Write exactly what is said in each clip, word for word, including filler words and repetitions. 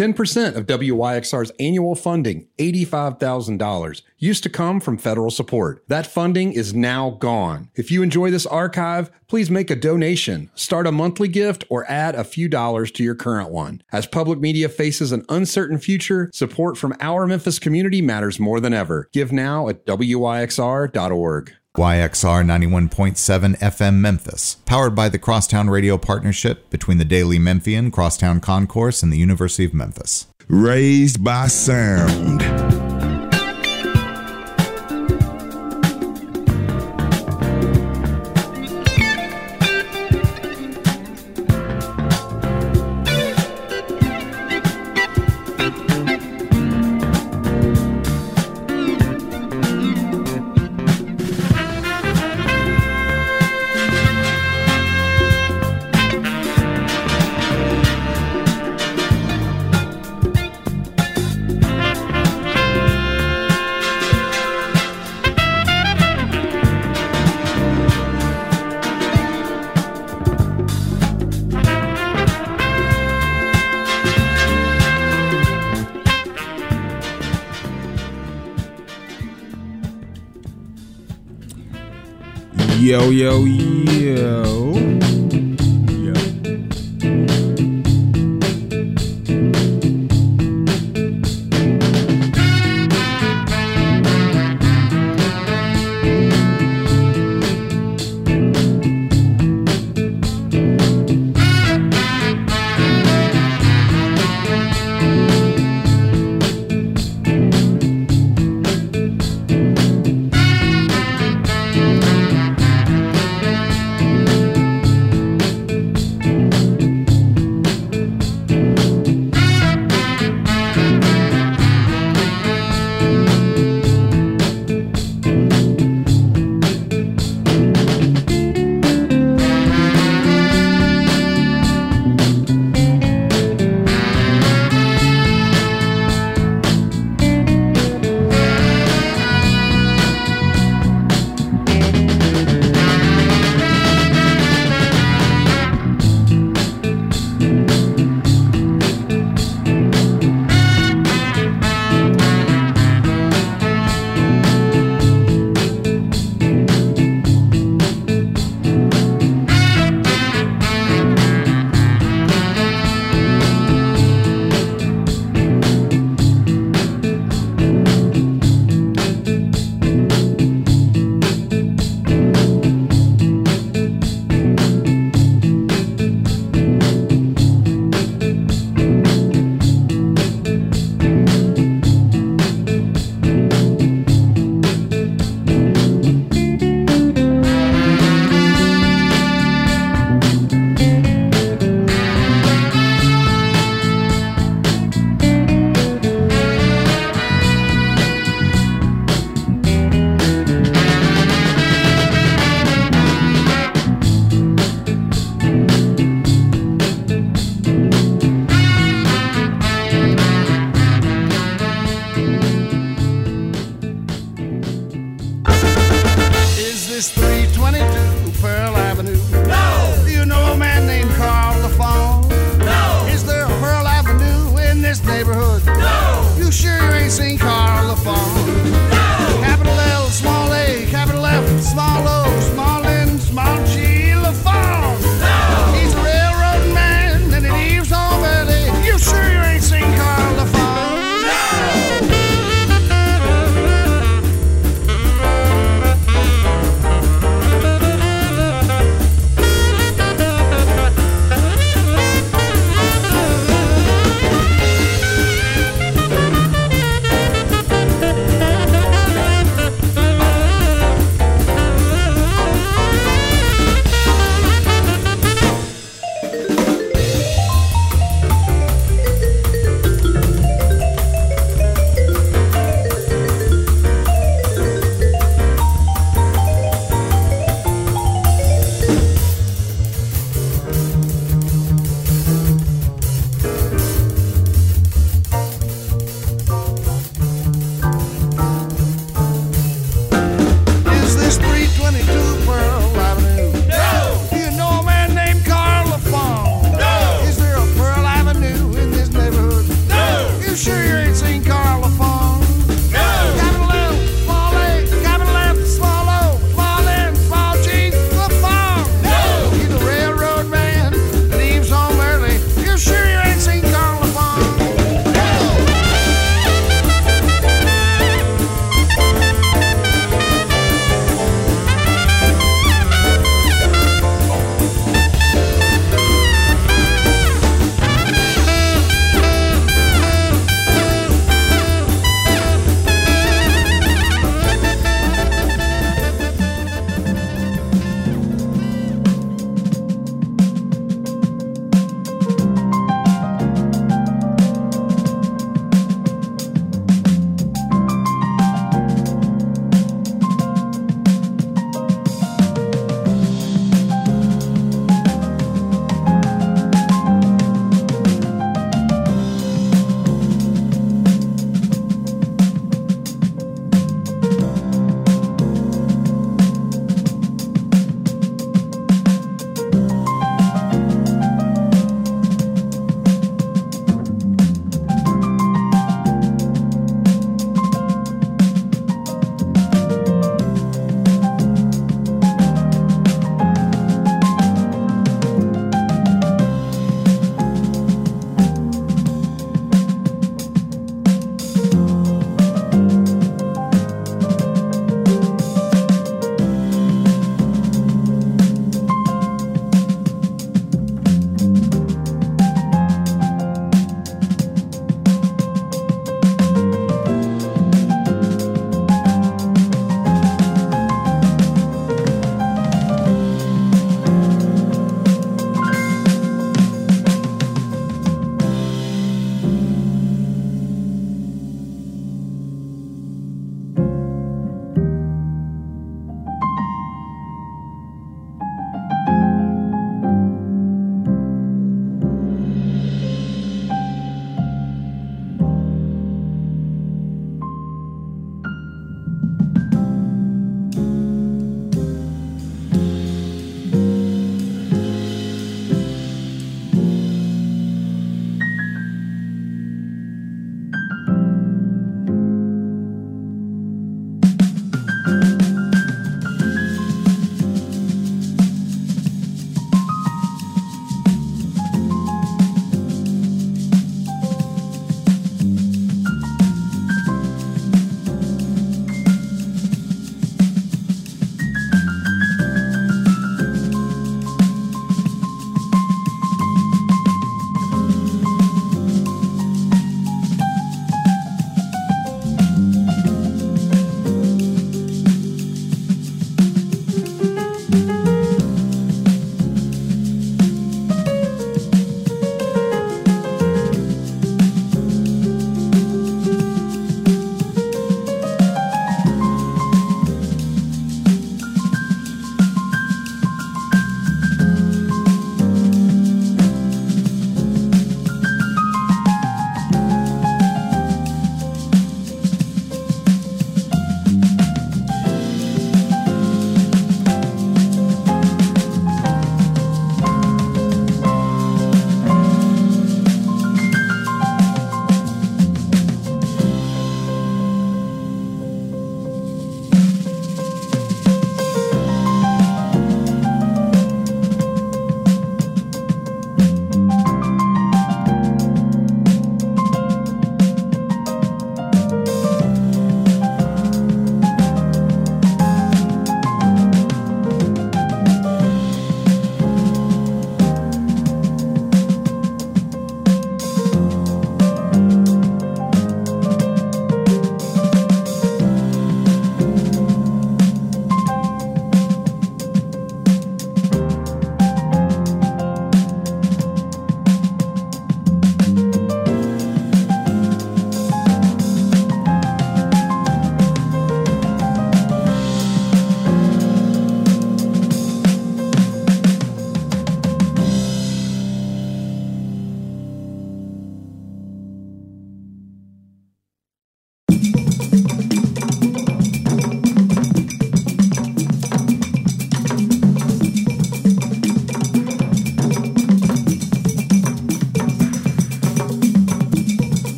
ten percent of W Y X R's annual funding, eighty-five thousand dollars, used to come from federal support. That funding is now gone. If you enjoy this archive, please make a donation, start a monthly gift, or add a few dollars to your current one. As public media faces an uncertain future, support from our Memphis community matters more than ever. Give now at W Y X R dot org. Y X R ninety-one point seven F M Memphis, powered by the Crosstown Radio Partnership between the Daily Memphian, Crosstown Concourse, and the University of Memphis. Raised by sound. Yo, yo, yo. Yo.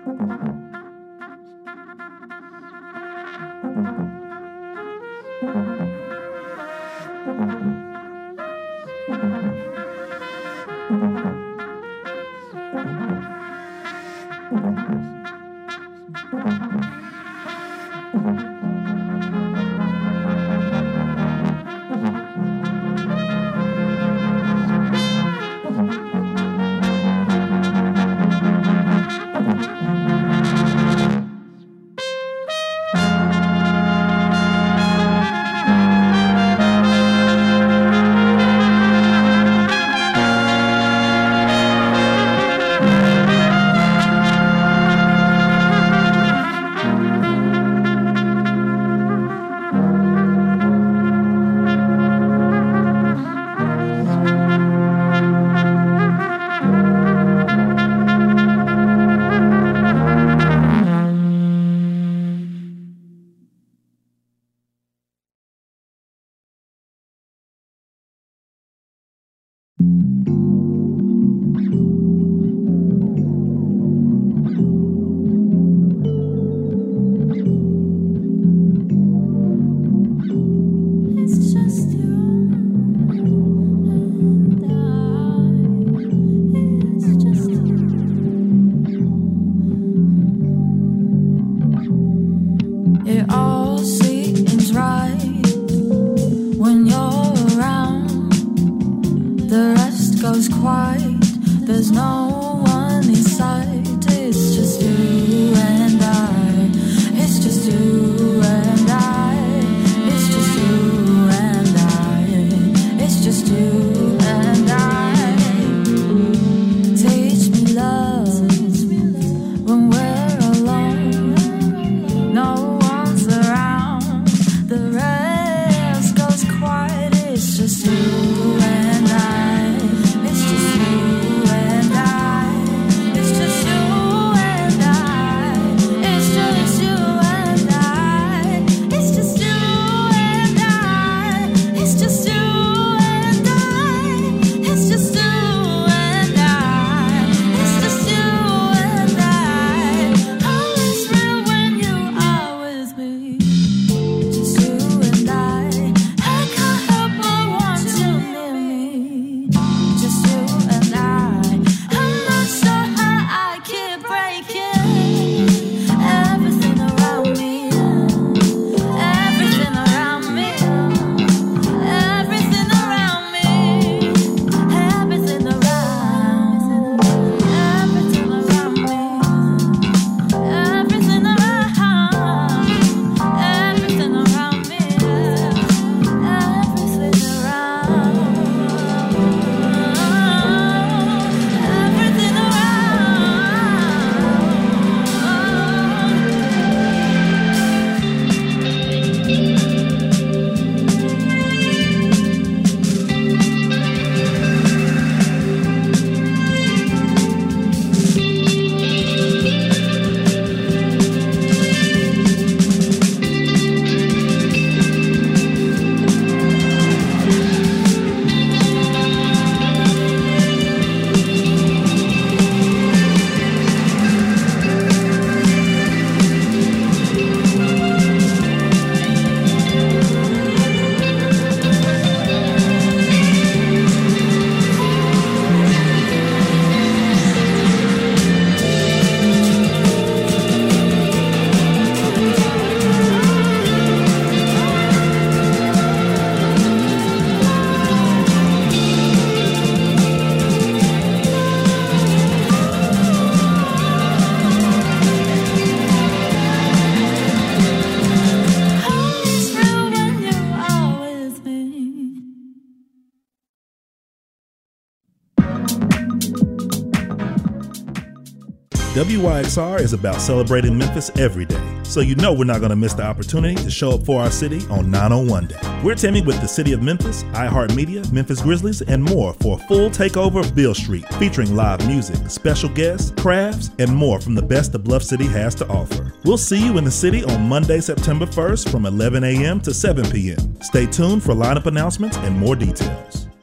W Y X R is about celebrating Memphis every day, so you know we're not going to miss the opportunity to show up for our city on nine oh one Day. We're teaming with the City of Memphis, iHeartMedia, Memphis Grizzlies, and more for a full takeover of Beale Street, featuring live music, special guests, crafts, and more from the best the Bluff City has to offer. We'll see you in the city on Monday, September first from eleven a.m. to seven p.m. Stay tuned for lineup announcements and more details.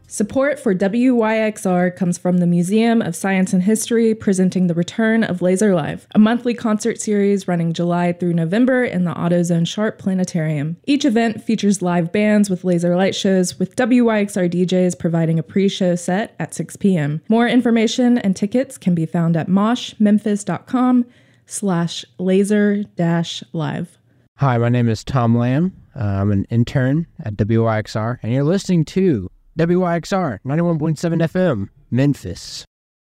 Support for W Y X R comes from the Museum of Science and History, presenting the return of Laser Live, a monthly concert series running July through November in the AutoZone Sharp Planetarium. Each event features live bands with laser light shows, with W Y X R D Js providing a pre-show set at six p.m. More information and tickets can be found at moshmemphis.com slash laser dash live. Hi, my name is Tom Lamb. Uh, I'm an intern at W Y X R, and you're listening to W Y X R ninety-one point seven F M, Memphis.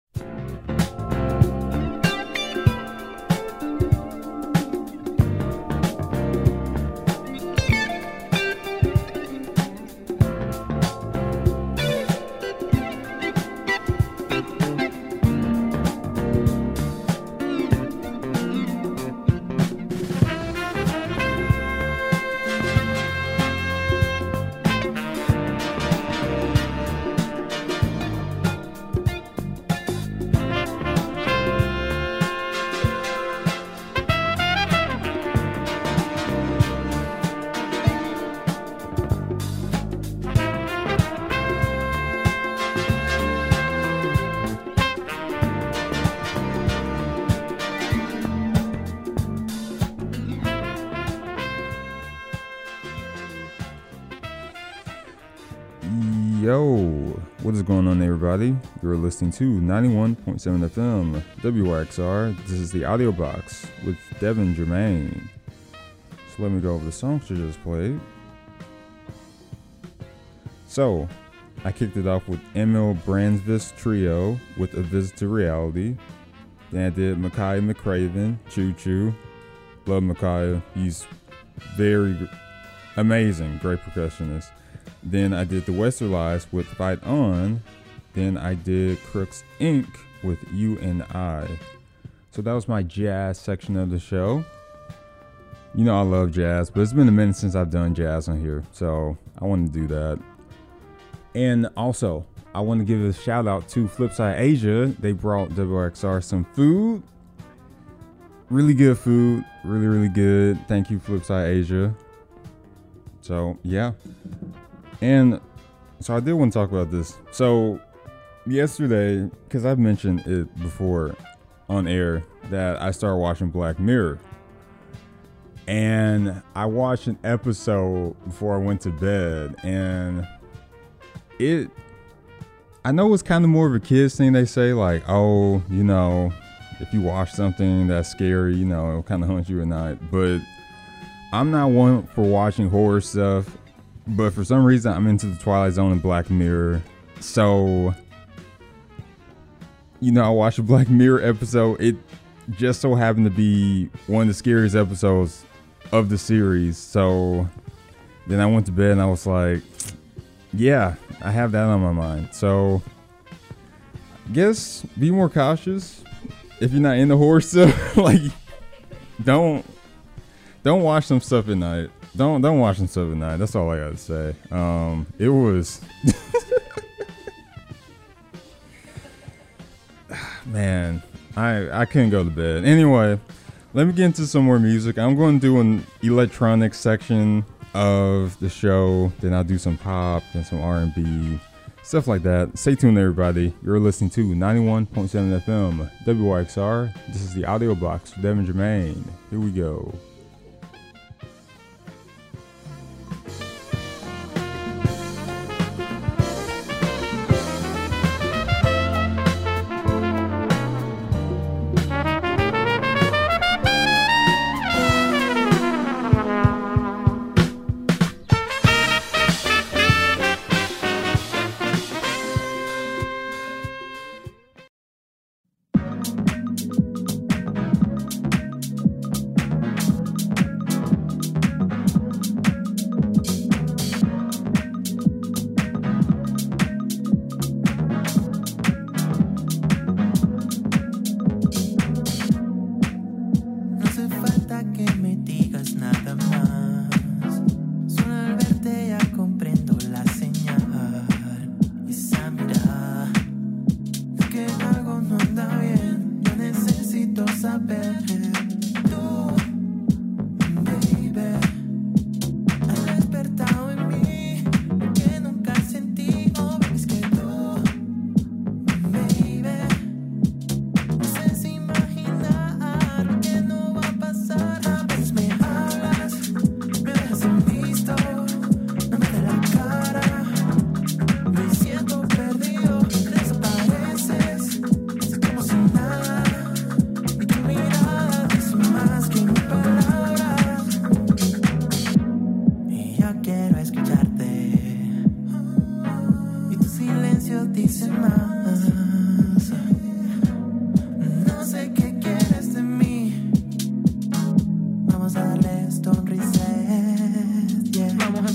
Yo, what is going on, everybody? You're listening to ninety-one point seven F M W Y X R. This is the audio box with Devin Germain. So let me go over the songs you just played. So I kicked it off with Emil Brandsvis Trio with A Visit to Reality. Then I did Micaiah McCraven, Choo Choo. Love Micaiah. He's very amazing, great percussionist. Then I did The Westerlies with Fight On. Then I did Crooks Incorporated with You and I. So that was my jazz section of the show. You know I love jazz, but it's been a minute since I've done jazz on here, so I want to do that. And also, I want to give a shout out to Flipside Asia. They brought W Y X R some food. Really good food. Really, really good. Thank you, Flipside Asia. So, yeah. And so I did want to talk about this. So yesterday, because I've mentioned it before on air, that I started watching Black Mirror. And I watched an episode before I went to bed. And it, I know it's kind of more of a kid's thing. They say like, oh, you know, if you watch something that's scary, you know, it'll kind of haunt you at night. But I'm not one for watching horror stuff. But for some reason, I'm into the Twilight Zone and Black Mirror. So, you know, I watched a Black Mirror episode. It just so happened to be one of the scariest episodes of the series. So then I went to bed and I was like, yeah, I have that on my mind. So I guess be more cautious if you're not into horror stuff. Like, don't don't watch some stuff at night. Don't don't watch some stuff at night. That's all I gotta say. Um, it was man, I I couldn't go to bed. Anyway, let me get into some more music. I'm going to do an electronic section of the show. Then I'll do some pop and some R and B, stuff like that. Stay tuned, everybody. You're listening to ninety-one point seven F M W Y X R. This is the audio box with Devin Germain. Here we go.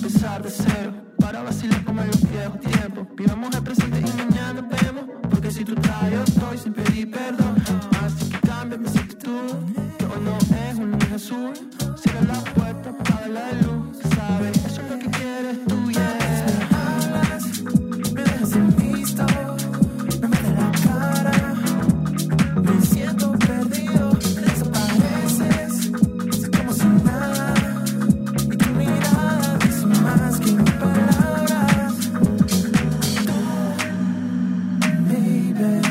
empezar de cero, para vacilar como en los viejos tiempos. Vivamos el presente y mañana vemos, porque si tú estás yo estoy sin pedir perdón. Así que cambia mi actitud, que hoy no es un lunes azul. Cierra la puerta, apaga la luz, sabes, eso es lo que quieres tú, yeah. Me dejas sin visto, no me das la cara, me siento perdido, desapareces, sé como si nada, y tu mirada dice más que mil palabras. Baby,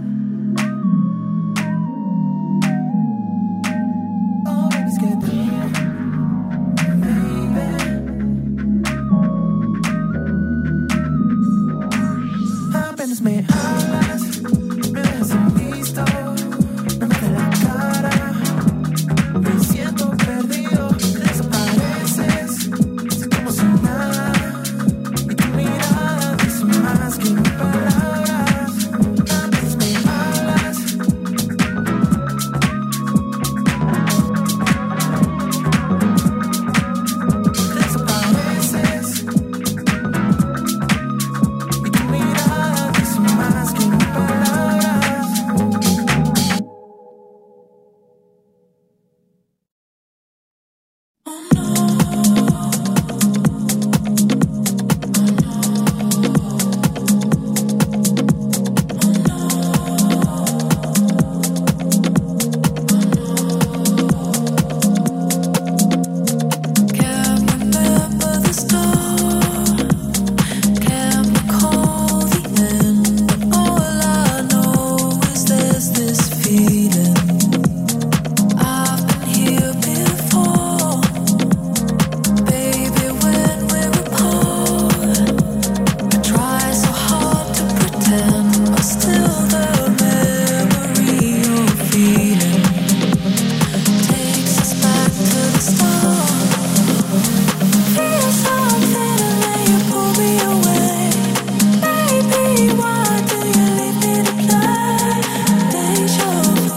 oh baby, es que tú, apenas me hablas, me dejas sin visto, no me das la cara, me siento perdido, desapareces, sé como si nada, y tu mirada dice más que mil palabras. Apenas me hablas, desapareces, y tu mirada dice más que mil palabras. Can't remember the start, can't recall the end. All I know is there's this feeling. I've been here before, baby. When we're apart, I try so hard to pretend, but still the memory of feeling takes us back to the start. Feel something and then you pull me away. Baby, why do you leave me to play? Deja vu.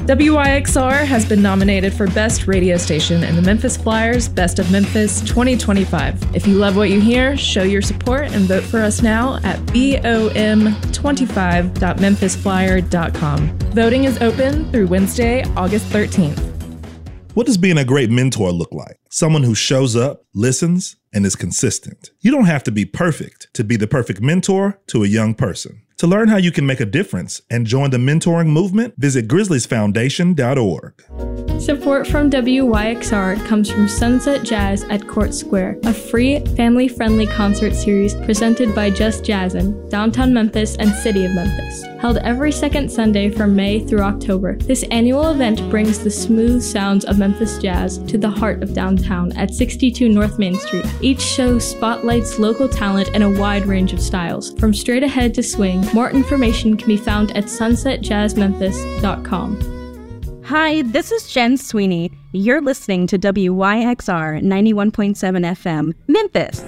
W Y X R has been nominated for Best Radio Station in the Memphis Flyers Best of Memphis twenty twenty-five. If you love what you hear, show your support and vote for us now at B O M twenty-five dot memphis flyer dot com. Voting is open through Wednesday, August thirteenth. What does being a great mentor look like? Someone who shows up, listens, and is consistent. You don't have to be perfect to be the perfect mentor to a young person. To learn how you can make a difference and join the mentoring movement, visit grizzlies foundation dot org. Support from W Y X R comes from Sunset Jazz at Court Square, a free, family-friendly concert series presented by Just Jazzin', downtown Memphis and City of Memphis. Held every second Sunday from May through October, this annual event brings the smooth sounds of Memphis jazz to the heart of downtown at sixty-two North Main Street. Each show spotlights local talent in a wide range of styles, from straight ahead to swing. More information can be found at sunset jazz memphis dot com. Hi, this is Jen Sweeney. You're listening to W Y X R ninety-one point seven F M, Memphis.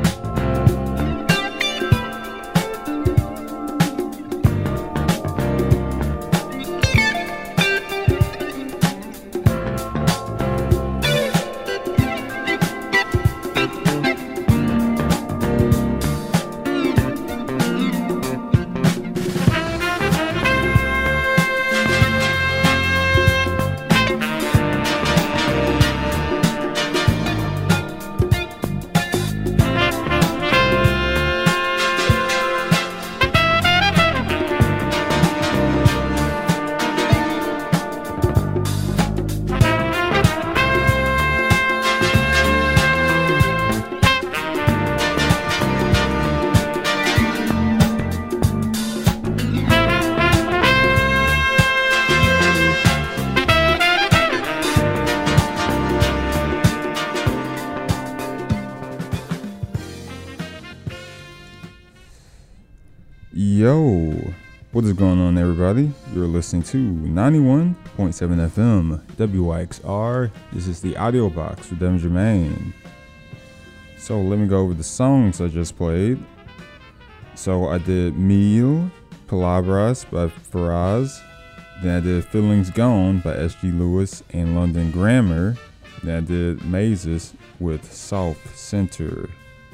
Yo, what is going on, everybody? You're listening to ninety-one point seven F M W Y X R. This is the audio box with Devin Jermaine. So let me go over the songs I just played. So I did Mil Palabras by Faraz. Then I did Feelings Gone by S G Lewis and London Grammar. Then I did Mazes with South Center.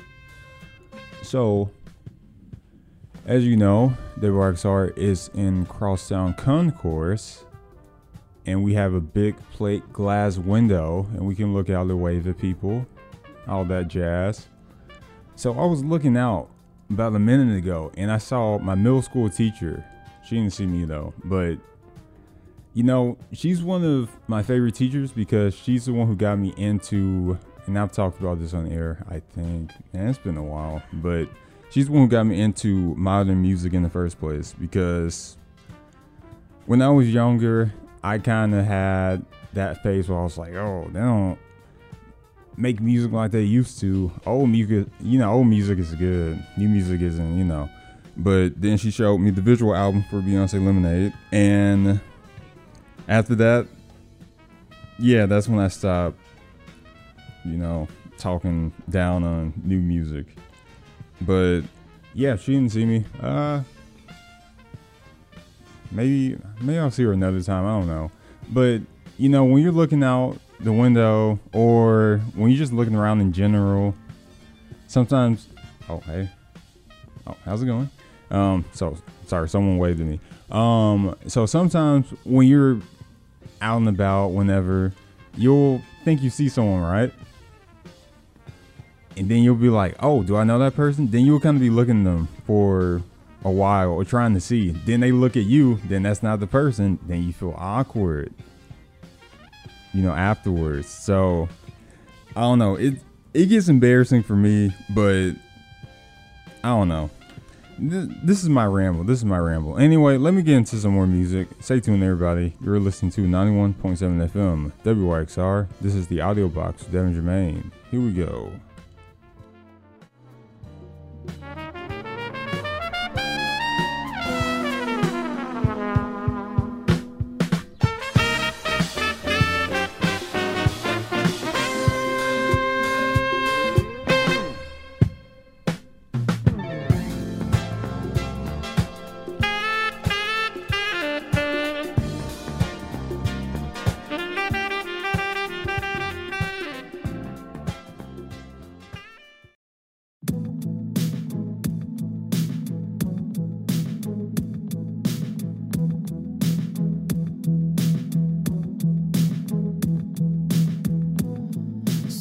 So, as you know, W Y X R is in Crosstown Concourse, and we have a big plate glass window, and we can look out and wave at people, all that jazz. So I was looking out about a minute ago, and I saw my middle school teacher. She didn't see me though, but you know, she's one of my favorite teachers because she's the one who got me into, and I've talked about this on air, I think, and it's been a while, but she's the one who got me into modern music in the first place, because when I was younger, I kind of had that phase where I was like, oh, they don't make music like they used to. Old music, you know, old music is good. New music isn't, you know. But then she showed me the visual album for Beyonce Lemonade. And after that, yeah, that's when I stopped, you know, talking down on new music. But yeah, she didn't see me. Uh, maybe maybe I'll see her another time. I don't know. But you know, when you're looking out the window, or when you're just looking around in general, sometimes. Oh hey. Oh, how's it going? Um, so sorry, someone waved at me. Um, so sometimes when you're out and about, whenever, you'll think you see someone, right? And then you'll be like, oh, do I know that person? Then you'll kind of be looking at them for a while or trying to see. Then they look at you. Then that's not the person. Then you feel awkward, you know, afterwards. So I don't know. It it gets embarrassing for me, but I don't know. This, this is my ramble. This is my ramble. Anyway, let me get into some more music. Stay tuned, everybody. You're listening to ninety-one point seven F M W Y X R. This is the audio box with Devin Jermaine. Here we go.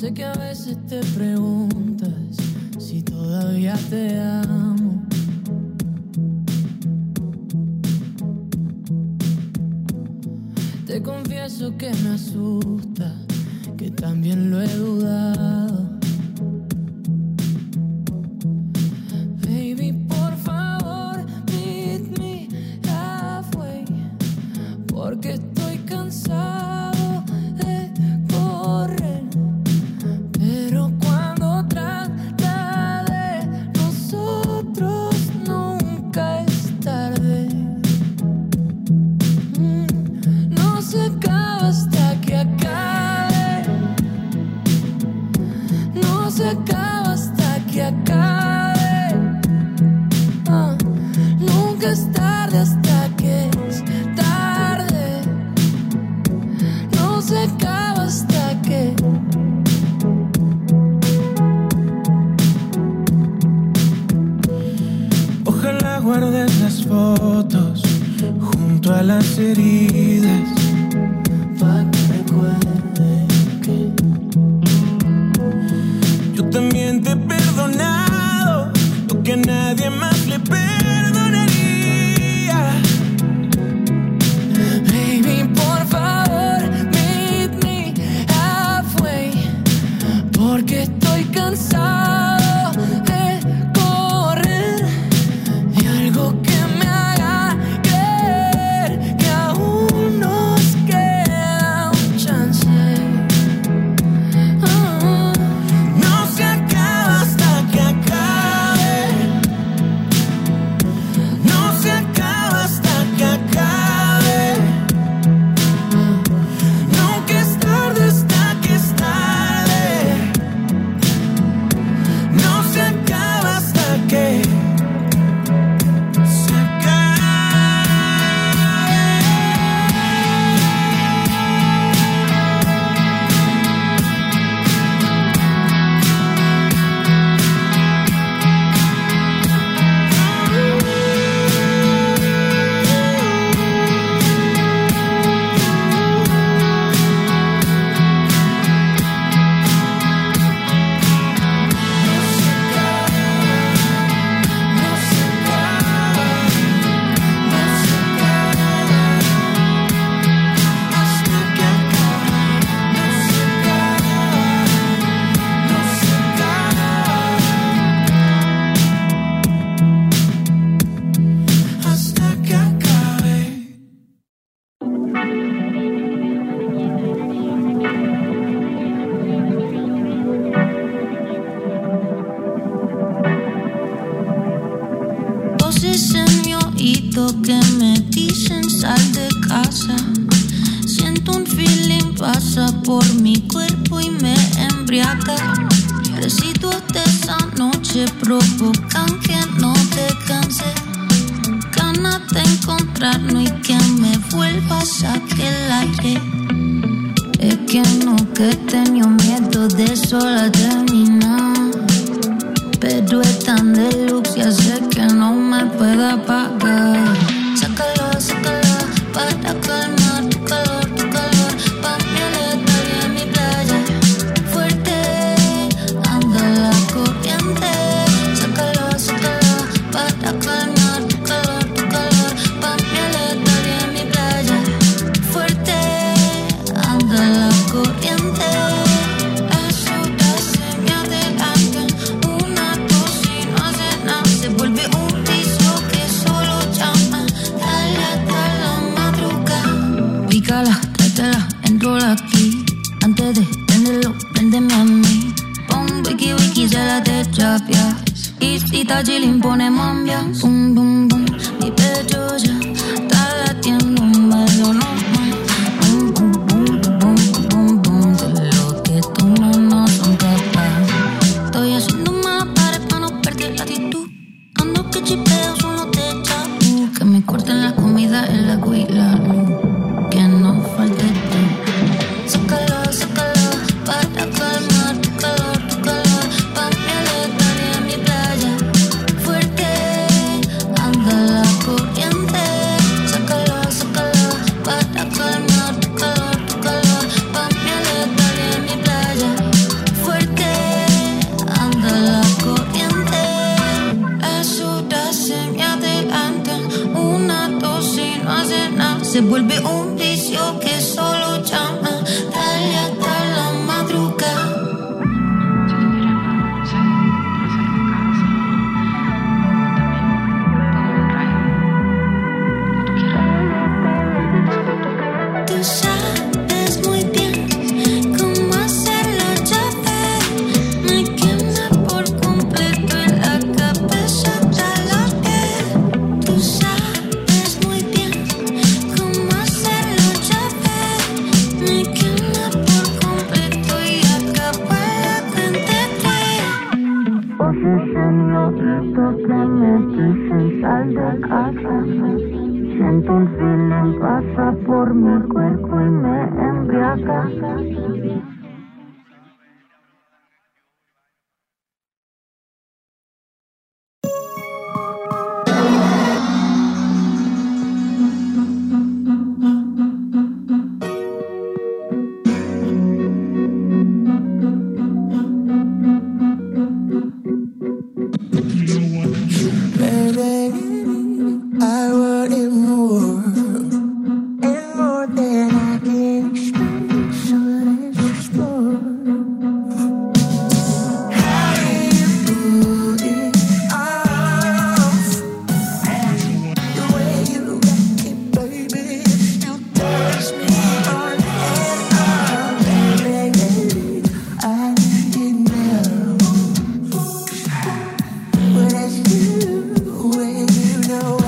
Sé que a veces te preguntas si todavía te amo. Te confieso que me asusta, que también lo he dudado. Baby, por favor, meet me halfway, porque estoy cansado de correr. Pero cuando trata de nosotros nunca es tarde. Mm, no se acaba hasta que acabe. No se acaba hasta que acabe. Ah, nunca es tarde hasta que es tarde. No se acaba hasta que ojalá guardes las fotos junto a las heridas, pa' que recuerden que yo también te he perdonado lo que a nadie más le perdonaría. Baby, por favor, meet me halfway, porque estoy cansado de correr. Y algo que me haga creer que aún nos queda un chance. Ah, no se acaba hasta que acabe. No se acaba hasta que acabe. Nunca es tarde hasta que es tarde. No se acaba hasta que se voces en mi oído que me dicen sal de casa. Siento un feeling pasa por mi cuerpo y me embriaga. Residuos de esa noche provocan que no te canses. Ganas de encontrarnos y que me vuelvas a que el aire. Es que no, que he tenido miedo de sola terminar. Pero es tan deluxe y hace que no me pueda apagar. Sácalo, sácalo, para calmar tu calor, tu calor. Pa' mi aletarme en mi playa. Fuerte, anda la corriente. Sácalo, sácalo, para calmar tu calor, tu calor. Pa' mi aletarme en mi playa. Fuerte, anda la corriente. Trátela, entro aquí. Antes de prenderlo, préndeme a mí. Pon wiki wiki, se la te chapias. Y si está chilling, ponemos ambiance. Bum, bum, bum, mi pecho ya está latiendo un bailo normal. Bum, bum, bum, bum, bum, bum, de lo que tú no, no son capaz. Estoy haciendo más pares para no perder la actitud. Ando que chipeo, solo te chapu. Que me corten la comida en la cuila. Que no falte tú. Sácalo, sácalo, para calmar tu calor, tu calor. Pa' mi aletarme en mi playa. Fuerte, siento que metes en sal de casa. Siento un feeling pasa por mi cuerpo y me embriaga. I want it more, and more than I can explain. So let's explore. How do you put it off? The way you rock it, baby, it still turns me on and on. Baby, I need it now. But as you, when you know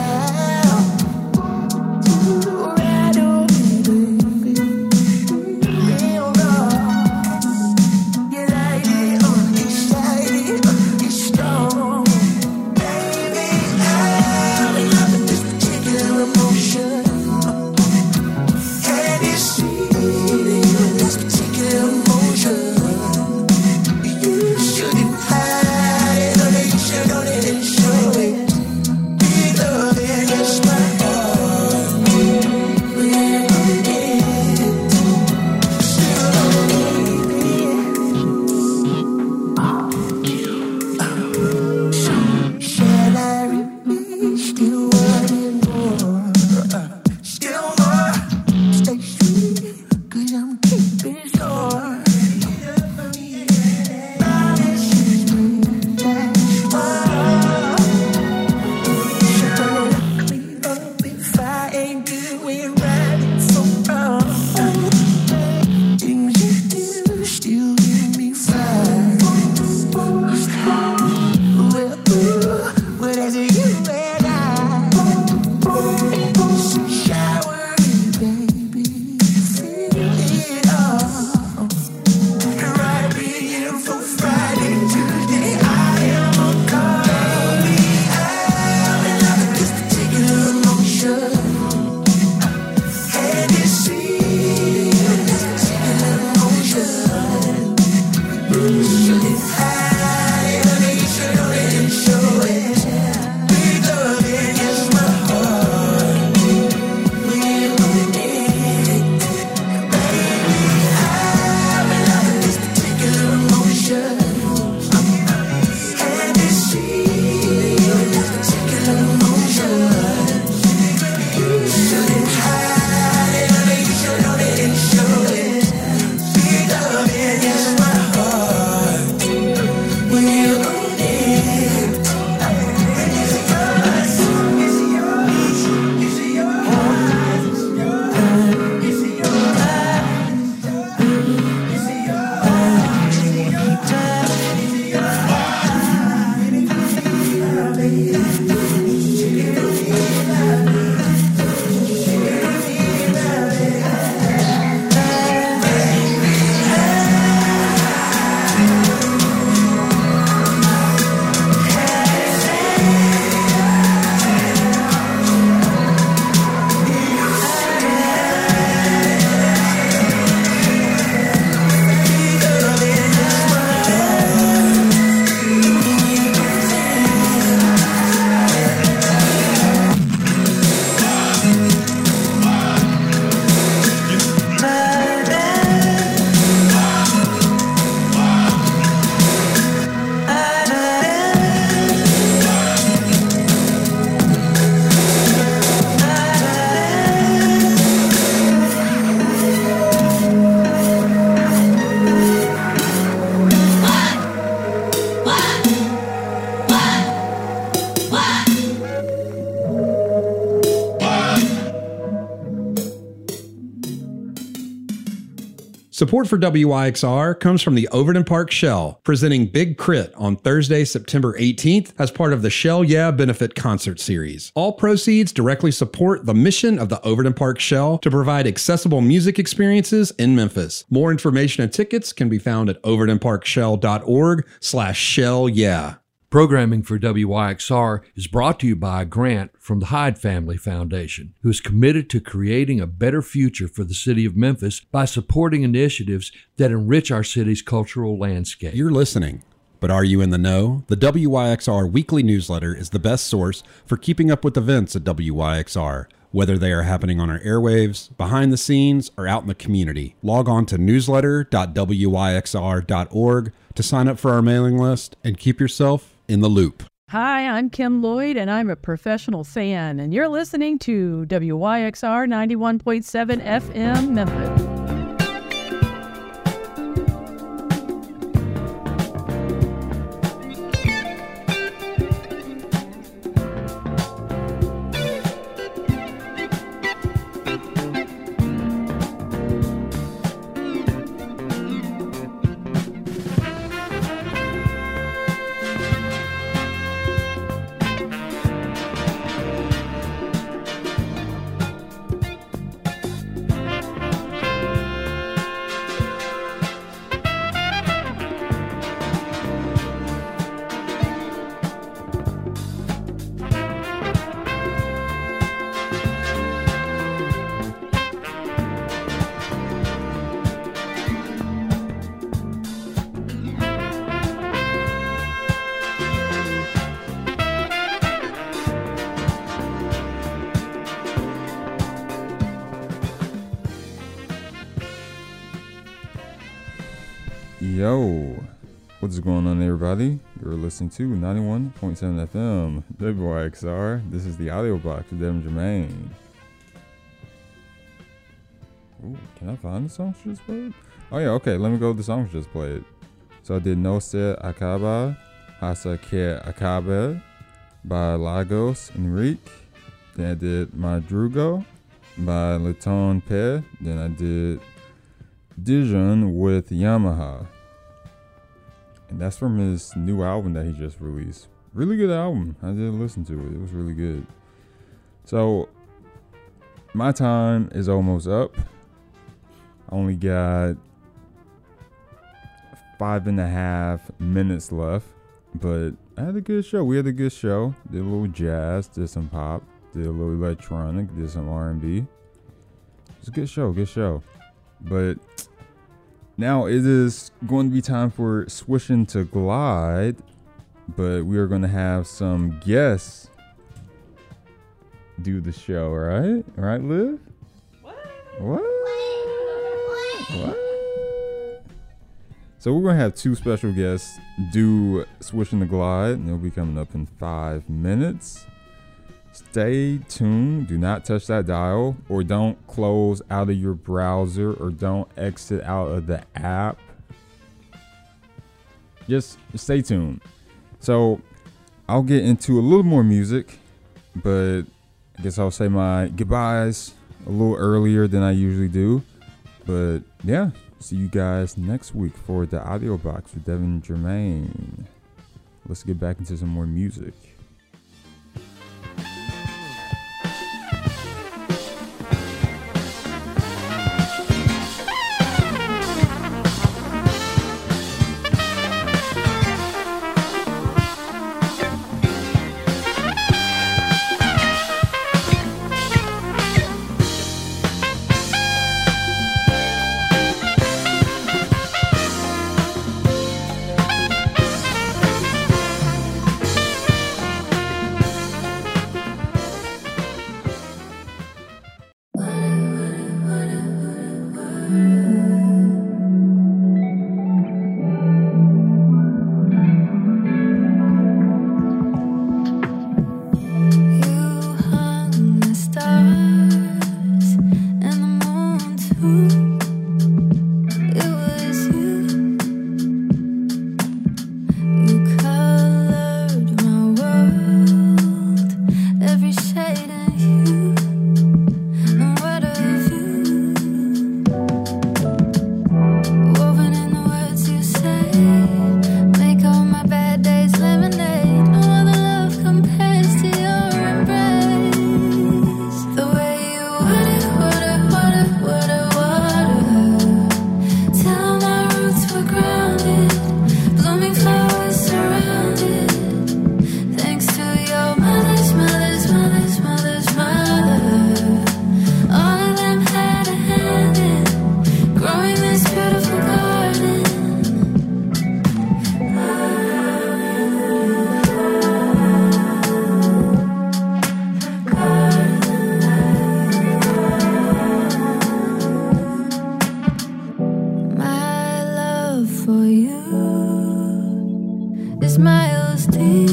Support for W Y X R comes from the Overton Park Shell, presenting Big Crit on Thursday, September eighteenth as part of the Shell Yeah Benefit Concert Series. All proceeds directly support the mission of the Overton Park Shell to provide accessible music experiences in Memphis. More information and tickets can be found at overtonparkshell.org slash shell yeah. Programming for W Y X R is brought to you by a grant from the Hyde Family Foundation, who is committed to creating a better future for the city of Memphis by supporting initiatives that enrich our city's cultural landscape. You're listening, but are you in the know? The W Y X R weekly newsletter is the best source for keeping up with events at W Y X R, whether they are happening on our airwaves, behind the scenes, or out in the community. Log on to newsletter dot w y x r dot org to sign up for our mailing list and keep yourself in the loop. Hi, I'm Kim Lloyd, and I'm a professional fan, and you're listening to W Y X R ninety-one point seven F M Memphis. Yo, what's going on, everybody? You're listening to ninety-one point seven F M W Y X R. This is the audio box with Devin Jermaine. Ooh, can I find the song she just played? Oh yeah, okay, let me go with the song she just played. So I did No Se Acaba, Hasta Que Acabe by Lagos Enrique. Then I did Madrugo by Leton Pe. Then I did Dijon with Yamaha. And that's from his new album that he just released. Really good album. I did listen to it. It was really good. So, my time is almost up. I only got five and a half minutes left. But I had a good show. We had a good show. Did a little jazz, did some pop, did a little electronic, did some R and B. It was a good show, good show. But now it is going to be time for switching to Glide, but we are going to have some guests do the show, right? Right, Liv? What? What? What? So we're going to have two special guests do Switching to Glide, and they'll be coming up in five minutes. Stay tuned. Do not touch that dial, or don't close out of your browser, or don't exit out of the app. Just stay tuned. So I'll get into a little more music, but I guess I'll say my goodbyes a little earlier than I usually do. But yeah, see you guys next week for the audio box with Devin Jermaine. Let's get back into some more music. for you. It's miles deep.